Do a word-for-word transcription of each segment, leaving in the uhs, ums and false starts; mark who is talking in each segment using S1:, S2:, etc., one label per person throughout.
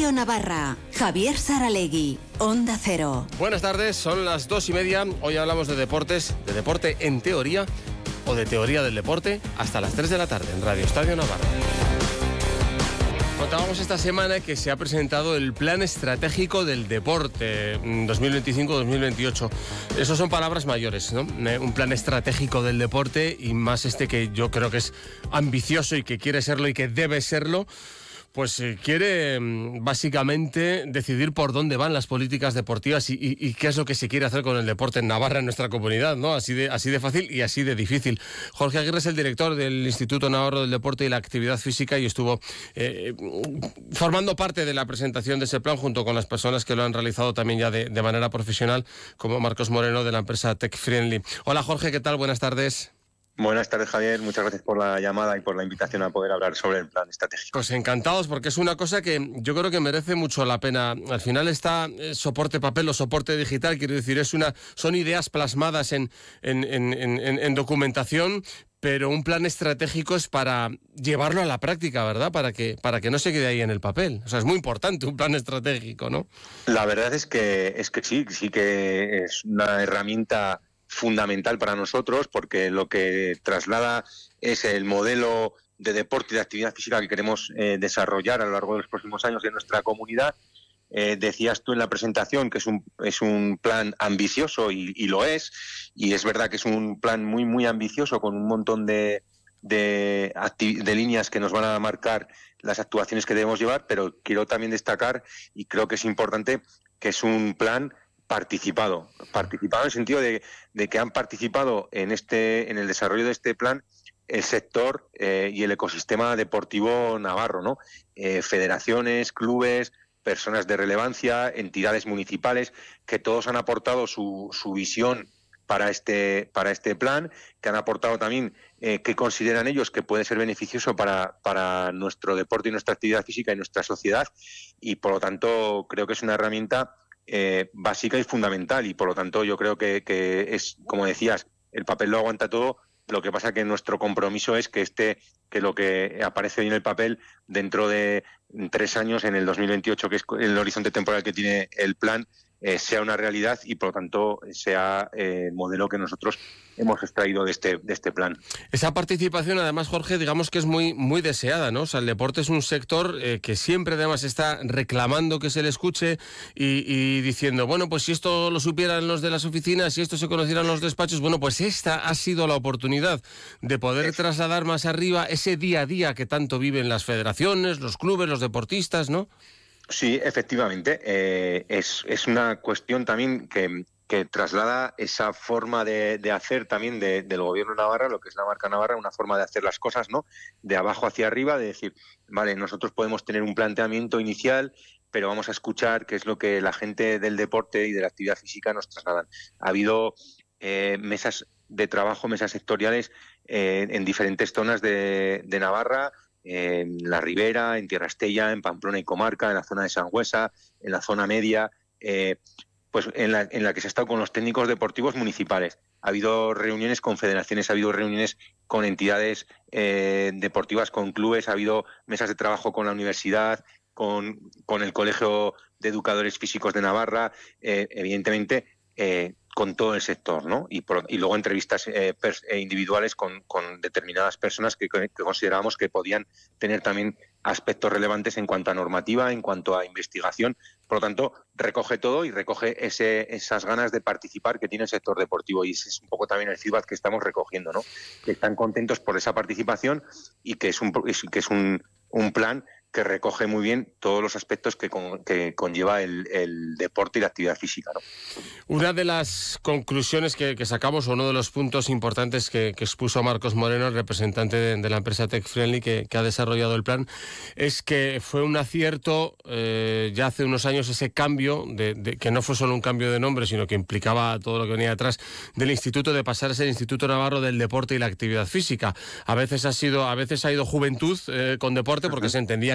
S1: Radio Navarra. Javier Saralegui, Onda Cero.
S2: Buenas tardes, son las dos y media. Hoy hablamos de deportes, de deporte en teoría o de teoría del deporte hasta las tres de la tarde en Radio Estadio Navarra. Contábamos esta semana que se ha presentado el Plan Estratégico del Deporte dos mil veinticinco dos mil veintiocho. Eso son palabras mayores, ¿no? Un plan estratégico del deporte, y más este que yo creo que es ambicioso y que quiere serlo y que debe serlo. Pues eh, quiere básicamente decidir por dónde van las políticas deportivas y, y, y qué es lo que se quiere hacer con el deporte en Navarra, en nuestra comunidad, ¿no? Así de, así de fácil y así de difícil. Jorge Aguirre es el director del Instituto Navarro del Deporte y la Actividad Física y estuvo eh, formando parte de la presentación de ese plan junto con las personas que lo han realizado también ya de, de manera profesional, como Marcos Moreno de la empresa Tech Friendly. Hola Jorge, ¿qué tal? Buenas tardes.
S3: Buenas tardes, Javier. Muchas gracias por la llamada y por la invitación a poder hablar sobre el plan estratégico.
S2: Pues encantados, porque es una cosa que yo creo que merece mucho la pena. Al final está soporte papel o soporte digital, quiero decir, es una, son ideas plasmadas en, en, en, en, en documentación, pero un plan estratégico es para llevarlo a la práctica, ¿verdad? Para que, para que no se quede ahí en el papel. O sea, es muy importante un plan estratégico, ¿no?
S3: La verdad es que, es que sí, sí que es una herramienta fundamental para nosotros, porque lo que traslada es el modelo de deporte y de actividad física que queremos eh, desarrollar a lo largo de los próximos años en nuestra comunidad. Eh, decías tú en la presentación que es un, es un plan ambicioso y, y lo es, y es verdad que es un plan muy, muy ambicioso con un montón de, de, acti- de líneas que nos van a marcar las actuaciones que debemos llevar, pero quiero también destacar, y creo que es importante, que es un plan participado, participado en el sentido de, de que han participado en este, en el desarrollo de este plan el sector eh, y el ecosistema deportivo navarro, ¿no? Eh, federaciones, clubes, personas de relevancia, entidades municipales, que todos han aportado su, su visión para este, para este plan, que han aportado también eh, qué consideran ellos que puede ser beneficioso para, para nuestro deporte y nuestra actividad física y nuestra sociedad, y por lo tanto creo que es una herramienta Eh, básica y fundamental, y por lo tanto yo creo que, que es, como decías, el papel lo aguanta todo. Lo que pasa que nuestro compromiso es que este que lo que aparece en el papel dentro de tres años, en el dos mil veintiocho, que es el horizonte temporal que tiene el plan, eh, sea una realidad y por lo tanto sea eh, el modelo que nosotros hemos extraído de este, de este plan.
S2: Esa participación, además, Jorge, digamos que es muy, muy deseada, ¿no? O sea, el deporte es un sector eh, que siempre además está reclamando que se le escuche y, y diciendo, bueno, pues si esto lo supieran los de las oficinas, si esto se conocieran los despachos, bueno, pues esta ha sido la oportunidad de poder trasladar más arriba ese día a día que tanto viven las federaciones, los clubes, los deportistas, ¿no?
S3: Sí, efectivamente. Eh, es, es una cuestión también que, que traslada esa forma de, de hacer también de, del gobierno de Navarra, lo que es la marca Navarra, una forma de hacer las cosas, ¿no? De abajo hacia arriba, de decir, vale, nosotros podemos tener un planteamiento inicial, pero vamos a escuchar qué es lo que la gente del deporte y de la actividad física nos trasladan. Ha habido eh, mesas de trabajo, mesas sectoriales eh, en diferentes zonas de, de Navarra, en la Ribera, en Tierra Estella, en Pamplona y Comarca, en la zona de Sangüesa, en la zona media, eh, pues en la, en la que se ha estado con los técnicos deportivos municipales. Ha habido reuniones con federaciones, ha habido reuniones con entidades eh, deportivas, con clubes, ha habido mesas de trabajo con la universidad, con, con el Colegio de Educadores Físicos de Navarra, eh, evidentemente eh, con todo el sector, ¿no? Y, por, y luego entrevistas eh, pers- individuales con, con determinadas personas que, que considerábamos que podían tener también aspectos relevantes en cuanto a normativa, en cuanto a investigación. Por lo tanto, recoge todo y recoge ese, esas ganas de participar que tiene el sector deportivo, y ese es un poco también el feedback que estamos recogiendo, ¿no? Que están contentos por esa participación y que es un, que es un, un plan que recoge muy bien todos los aspectos que, con, que conlleva el, el deporte y la actividad física, ¿no?
S2: Una de las conclusiones que, que sacamos, o uno de los puntos importantes que, que expuso Marcos Moreno, el representante de, de la empresa Tech Friendly que, que ha desarrollado el plan, es que fue un acierto eh, ya hace unos años ese cambio, de, de, que no fue solo un cambio de nombre, sino que implicaba todo lo que venía detrás del instituto, de pasar a ser el Instituto Navarro del Deporte y la Actividad Física. A veces ha sido, a veces ha ido juventud eh, con deporte, porque se entendía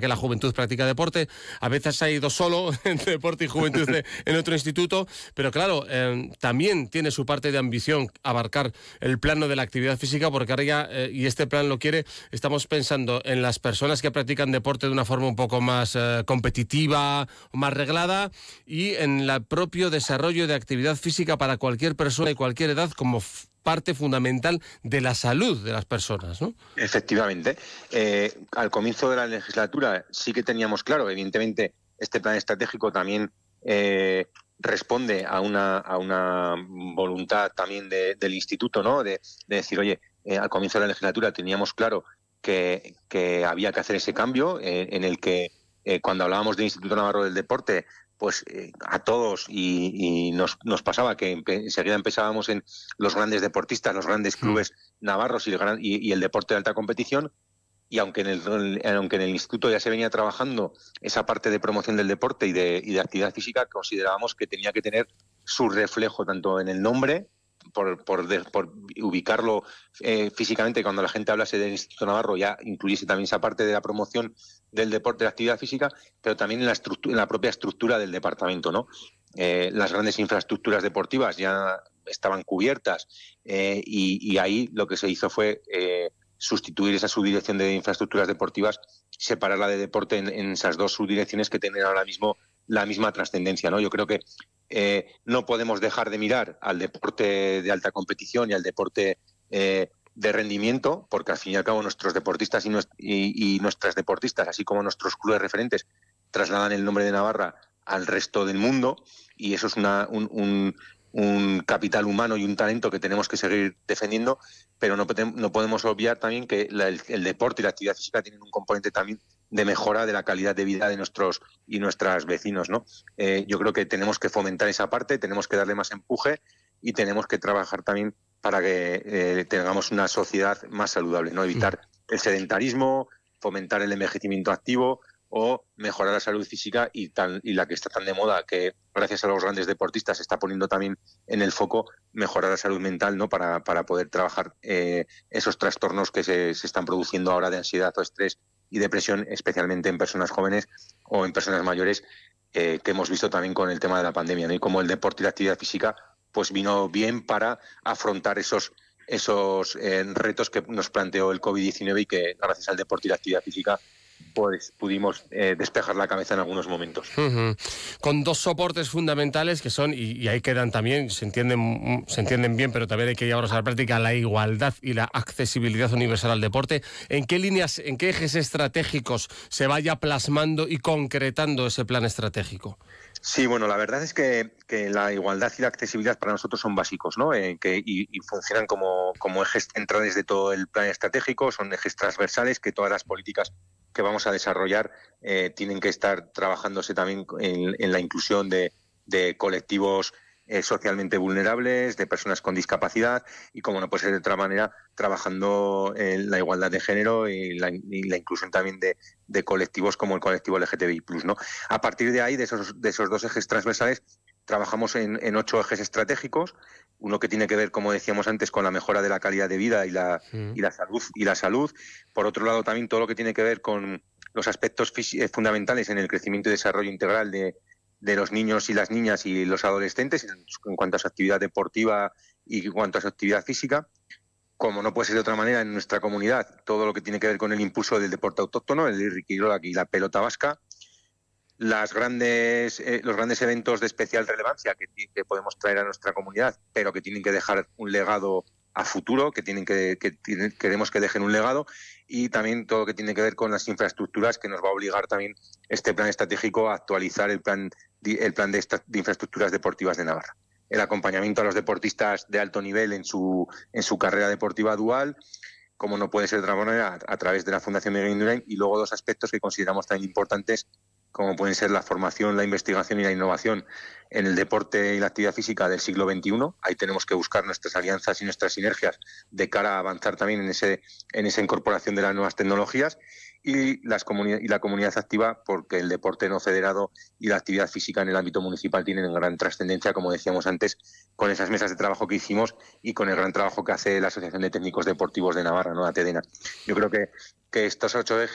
S2: que la juventud practica deporte. A veces ha ido solo en deporte y juventud de, en otro instituto, pero claro, eh, también tiene su parte de ambición abarcar el plano de la actividad física, porque ahora ya, eh, y este plan lo quiere, estamos pensando en las personas que practican deporte de una forma un poco más eh, competitiva, más reglada, y en el propio desarrollo de actividad física para cualquier persona y cualquier edad como f- parte fundamental de la salud de las personas, ¿no?
S3: Efectivamente. Eh, al comienzo de la legislatura sí que teníamos claro, evidentemente, este plan estratégico también eh, responde a una, a una voluntad también de, del instituto, ¿no? De, de decir, oye, eh, al comienzo de la legislatura teníamos claro que, que había que hacer ese cambio eh, en el que eh, cuando hablábamos del Instituto Navarro del Deporte, pues eh, a todos y, y nos, nos pasaba que empe- enseguida empezábamos en los grandes deportistas, los grandes clubes navarros y el, gran, y, y el deporte de alta competición, y aunque en, el, aunque en el instituto ya se venía trabajando esa parte de promoción del deporte y de, y de actividad física, considerábamos que tenía que tener su reflejo tanto en el nombre, por, por, de, por ubicarlo eh, físicamente, cuando la gente hablase del Instituto Navarro ya incluyese también esa parte de la promoción del deporte de actividad física, pero también en la, en la propia estructura del departamento, ¿no? Eh, las grandes infraestructuras deportivas ya estaban cubiertas eh, y, y ahí lo que se hizo fue eh, sustituir esa subdirección de infraestructuras deportivas, separarla de deporte en, en esas dos subdirecciones que tienen ahora mismo la misma trascendencia, ¿no? Yo creo que eh, no podemos dejar de mirar al deporte de alta competición y al deporte eh, de rendimiento, porque al fin y al cabo nuestros deportistas y, nuest- y, y nuestras deportistas, así como nuestros clubes referentes, trasladan el nombre de Navarra al resto del mundo, y eso es una, un, un, un capital humano y un talento que tenemos que seguir defendiendo, pero no, no podemos obviar también que la, el, el deporte y la actividad física tienen un componente también de mejora de la calidad de vida de nuestros y nuestras vecinos, ¿no? Eh, yo creo que tenemos que fomentar esa parte, tenemos que darle más empuje y tenemos que trabajar también para que eh, tengamos una sociedad más saludable, ¿no? Evitar el sedentarismo, fomentar el envejecimiento activo o mejorar la salud física y, tan, y la que está tan de moda, que gracias a los grandes deportistas se está poniendo también en el foco, mejorar la salud mental, ¿no? Para, para poder trabajar eh, esos trastornos que se, se están produciendo ahora de ansiedad o estrés y depresión, especialmente en personas jóvenes o en personas mayores, eh, que hemos visto también con el tema de la pandemia, ¿no? Y como el deporte y la actividad física pues vino bien para afrontar esos, esos eh, retos que nos planteó el covid diecinueve y que gracias al deporte y la actividad física pues pudimos eh, despejar la cabeza en algunos momentos.
S2: Uh-huh. Con dos soportes fundamentales que son, y, y ahí quedan también, se entienden, se entienden bien, pero también hay que llevarlos a la práctica, la igualdad y la accesibilidad universal al deporte. ¿En qué líneas, en qué ejes estratégicos se vaya plasmando y concretando ese plan estratégico?
S3: Sí, bueno, la verdad es que, que la igualdad y la accesibilidad para nosotros son básicos, ¿no? Eh, que, y, y funcionan como, como ejes centrales de todo el plan estratégico, son ejes transversales que todas las políticas que vamos a desarrollar eh, tienen que estar trabajándose también en, en la inclusión de, de colectivos eh, socialmente vulnerables, de personas con discapacidad y, como no puede ser de otra manera, trabajando en la igualdad de género y la, y la inclusión también de, de colectivos como el colectivo L G T B I plus, ¿no? A partir de ahí, de esos, de esos dos ejes transversales, trabajamos en, en ocho ejes estratégicos, uno que tiene que ver, como decíamos antes, con la mejora de la calidad de vida y la, sí. y la salud y la salud. Por otro lado, también todo lo que tiene que ver con los aspectos fundamentales en el crecimiento y desarrollo integral de, de los niños y las niñas y los adolescentes en, en cuanto a su actividad deportiva y en cuanto a su actividad física. Como no puede ser de otra manera, en nuestra comunidad, todo lo que tiene que ver con el impulso del deporte autóctono, el irriquirola y la pelota vasca, las grandes, eh, los grandes eventos de especial relevancia que, que podemos traer a nuestra comunidad, pero que tienen que dejar un legado a futuro, que tienen que, que tienen, queremos que dejen un legado, y también todo lo que tiene que ver con las infraestructuras, que nos va a obligar también este plan estratégico a actualizar el plan, el plan de, esta, de infraestructuras deportivas de Navarra. El acompañamiento a los deportistas de alto nivel en su, en su carrera deportiva dual, como no puede ser de otra manera, a, a través de la Fundación Miguel Indurain, y luego dos aspectos que consideramos tan importantes como pueden ser la formación, la investigación y la innovación en el deporte y la actividad física del siglo veintiuno. Ahí tenemos que buscar nuestras alianzas y nuestras sinergias de cara a avanzar también en, ese, en esa incorporación de las nuevas tecnologías, y, las comunidad, y la comunidad activa, porque el deporte no federado y la actividad física en el ámbito municipal tienen gran trascendencia, como decíamos antes, con esas mesas de trabajo que hicimos y con el gran trabajo que hace la Asociación de Técnicos Deportivos de Navarra, ¿no? La TEDENA. Yo creo que, que estos ocho ejes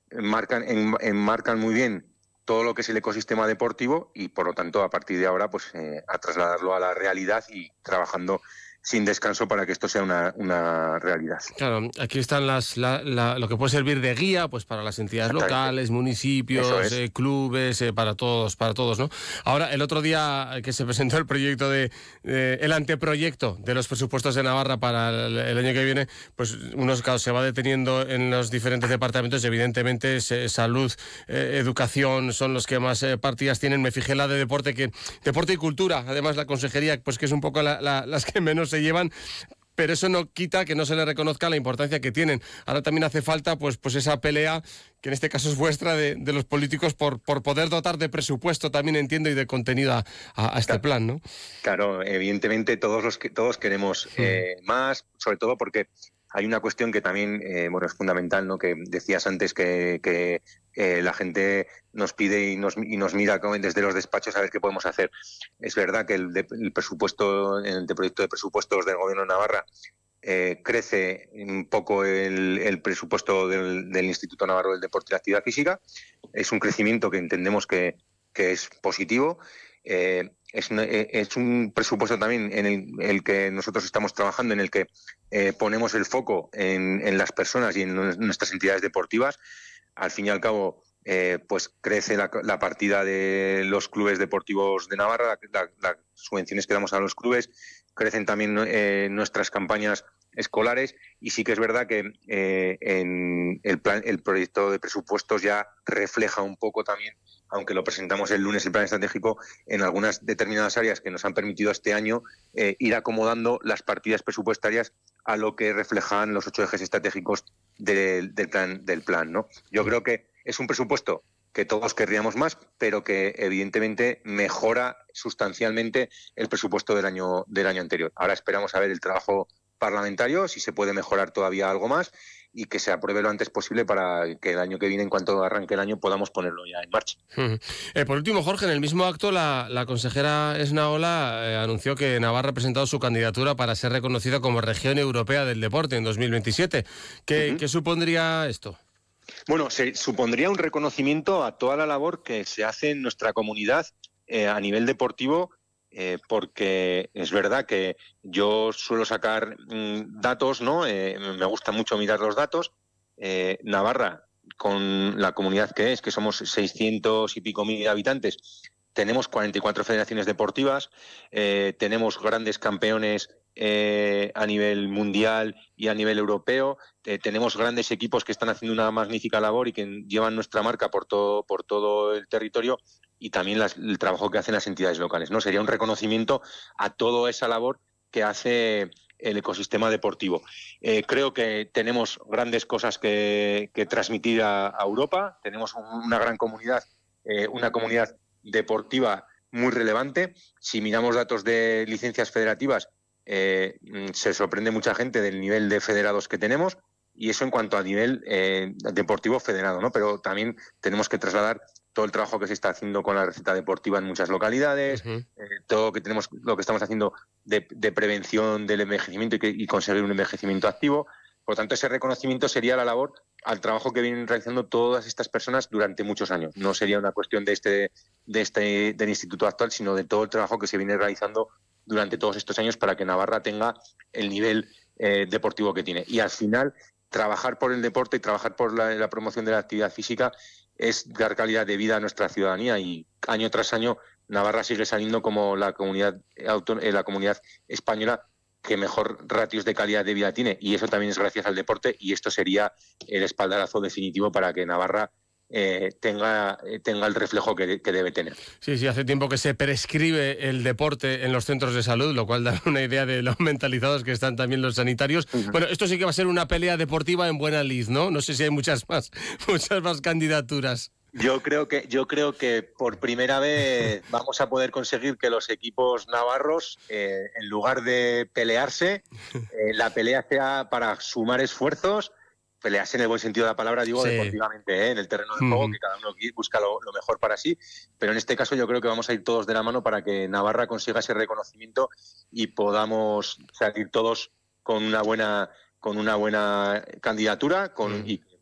S3: enmarcan, en, enmarcan muy bien todo lo que es el ecosistema deportivo y, por lo tanto, a partir de ahora, pues eh, a trasladarlo a la realidad y trabajando sin descanso para que esto sea una, una realidad.
S2: Claro, aquí están las la, la, lo que puede servir de guía pues para las entidades locales, municipios, es. eh, clubes, eh, para todos, para todos, ¿no? Ahora, el otro día que se presentó el proyecto de eh, el anteproyecto de los presupuestos de Navarra para el, el año que viene, pues unos casos se va deteniendo en los diferentes departamentos, evidentemente es, eh, salud, eh, educación son los que más eh, partidas tienen. Me fijé la de deporte, que deporte y cultura, además la consejería, pues que es un poco la, la, las que menos se llevan, pero eso no quita que no se le reconozca la importancia que tienen. Ahora también hace falta pues, pues esa pelea, que en este caso es vuestra, de, de los políticos por, por poder dotar de presupuesto, también entiendo, y de contenido a, a este
S3: claro,
S2: plan, ¿no?
S3: Claro, evidentemente todos los que todos queremos eh, más, sobre todo porque hay una cuestión que también eh, bueno, es fundamental, ¿no? Que decías antes que, que eh, la gente nos pide y nos, y nos mira desde los despachos a ver qué podemos hacer. Es verdad que el, de, el presupuesto, el de proyecto de presupuestos del Gobierno de Navarra eh, crece un poco el, el presupuesto del, del Instituto Navarro del Deporte y la Actividad Física. Es un crecimiento que entendemos que, que es positivo. Eh, es, es un presupuesto también en el, el que nosotros estamos trabajando, en el que eh, ponemos el foco en, en las personas y en nuestras entidades deportivas. Al fin y al cabo, eh, pues crece la, la partida de los clubes deportivos de Navarra, la, las subvenciones que damos a los clubes, crecen también eh, nuestras campañas escolares, y sí que es verdad que eh, en el plan, el proyecto de presupuestos ya refleja un poco también, aunque lo presentamos el lunes, el plan estratégico, en algunas determinadas áreas que nos han permitido este año eh, ir acomodando las partidas presupuestarias a lo que reflejan los ocho ejes estratégicos del, del plan, del plan, ¿no? Yo creo que es un presupuesto que todos querríamos más, pero que evidentemente mejora sustancialmente el presupuesto del año, del año anterior. Ahora esperamos a ver el trabajo parlamentario, si se puede mejorar todavía algo más, y que se apruebe lo antes posible para que el año que viene, en cuanto arranque el año, podamos ponerlo ya en marcha.
S2: Uh-huh. Eh, por último, Jorge, en el mismo acto la, la consejera Esnaola eh, anunció que Navarra ha presentado su candidatura para ser reconocida como región europea del deporte en dos mil veintisiete. ¿Qué, uh-huh. ¿qué supondría esto?
S3: Bueno, se supondría un reconocimiento a toda la labor que se hace en nuestra comunidad eh, a nivel deportivo, eh, porque es verdad que yo suelo sacar mmm, datos, ¿no? Eh, me gusta mucho mirar los datos. Eh, Navarra, con la comunidad que es, que somos seiscientos y pico mil habitantes, tenemos cuarenta y cuatro federaciones deportivas, eh, tenemos grandes campeones eh, a nivel mundial y a nivel europeo, eh, tenemos grandes equipos que están haciendo una magnífica labor y que llevan nuestra marca por todo, por todo el territorio, y también las, el trabajo que hacen las entidades locales, ¿no? Sería un reconocimiento a toda esa labor que hace el ecosistema deportivo. Eh, creo que tenemos grandes cosas que, que transmitir a, a Europa, tenemos una gran comunidad, eh, una comunidad deportiva muy relevante. Si miramos datos de licencias federativas, eh, se sorprende mucha gente del nivel de federados que tenemos, y eso en cuanto a nivel eh, deportivo federado, ¿no? Pero también tenemos que trasladar todo el trabajo que se está haciendo con la receta deportiva en muchas localidades, uh-huh. eh, todo lo que tenemos, lo que estamos haciendo de, de prevención del envejecimiento y, que, y conseguir un envejecimiento activo. Por lo tanto, ese reconocimiento sería la labor al trabajo que vienen realizando todas estas personas durante muchos años. No sería una cuestión de este, de este del instituto actual, sino de todo el trabajo que se viene realizando durante todos estos años para que Navarra tenga el nivel eh, deportivo que tiene. Y al final, trabajar por el deporte y trabajar por la, la promoción de la actividad física es dar calidad de vida a nuestra ciudadanía, y año tras año Navarra sigue saliendo como la comunidad, la comunidad española que mejor ratios de calidad de vida tiene, y eso también es gracias al deporte, y esto sería el espaldarazo definitivo para que Navarra eh, tenga, tenga el reflejo que, que debe tener.
S2: Sí, sí, hace tiempo que se prescribe el deporte en los centros de salud, lo cual da una idea de lo mentalizados que están también los sanitarios. Uh-huh. Bueno, esto sí que va a ser una pelea deportiva en buena lid, ¿no? No sé si hay muchas más, muchas más candidaturas.
S3: Yo creo que yo creo que por primera vez vamos a poder conseguir que los equipos navarros, eh, en lugar de pelearse, eh, la pelea sea para sumar esfuerzos, pelearse en el buen sentido de la palabra, digo, sí, deportivamente, ¿eh? En el terreno del juego, mm. que cada uno busca lo, lo mejor para sí, pero en este caso yo creo que vamos a ir todos de la mano para que Navarra consiga ese reconocimiento y podamos salir todos con una buena con una buena candidatura con, mm. y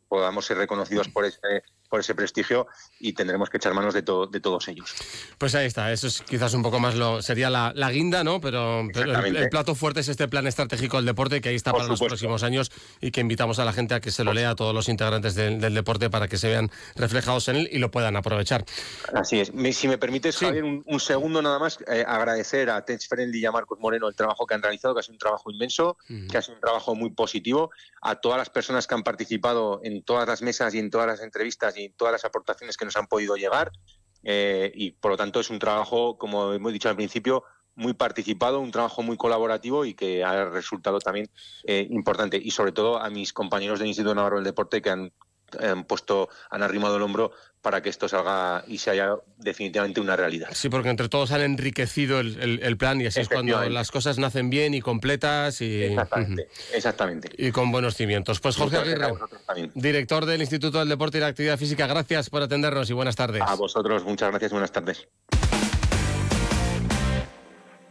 S3: podamos ser reconocidos por ese, por ese prestigio, y tendremos que echar manos de, to, de todos ellos.
S2: Pues ahí está, eso es quizás un poco más lo sería la, la guinda, ¿no? Pero, pero el, el plato fuerte es este plan estratégico del deporte, que ahí está por para supuesto. Los próximos años, y que invitamos a la gente a que se lo lea, a todos los integrantes del, del deporte, para que se vean reflejados en él y lo puedan aprovechar.
S3: Así es. Me, si me permites, sí. Javier, un, un segundo nada más, eh, agradecer a Tech Friendly y a Marcos Moreno el trabajo que han realizado, que ha sido un trabajo inmenso, uh-huh. que ha sido un trabajo muy positivo, a todas las personas que han participado en todas las mesas y en todas las entrevistas y en todas las aportaciones que nos han podido llegar, eh, y por lo tanto es un trabajo, como hemos dicho al principio, muy participado, un trabajo muy colaborativo y que ha resultado también eh, importante. Y sobre todo a mis compañeros del Instituto Navarro del Deporte, que han, han puesto, han arrimado el hombro para que esto salga y se haya definitivamente una realidad.
S2: Sí, porque entre todos han enriquecido el, el, el plan, y así es cuando las cosas nacen bien y completas y
S3: exactamente, exactamente.
S2: Y con buenos cimientos. Pues Jorge Aguirre, director del Instituto del Deporte y la Actividad Física, gracias por atendernos y buenas tardes.
S3: A vosotros, muchas gracias, buenas tardes.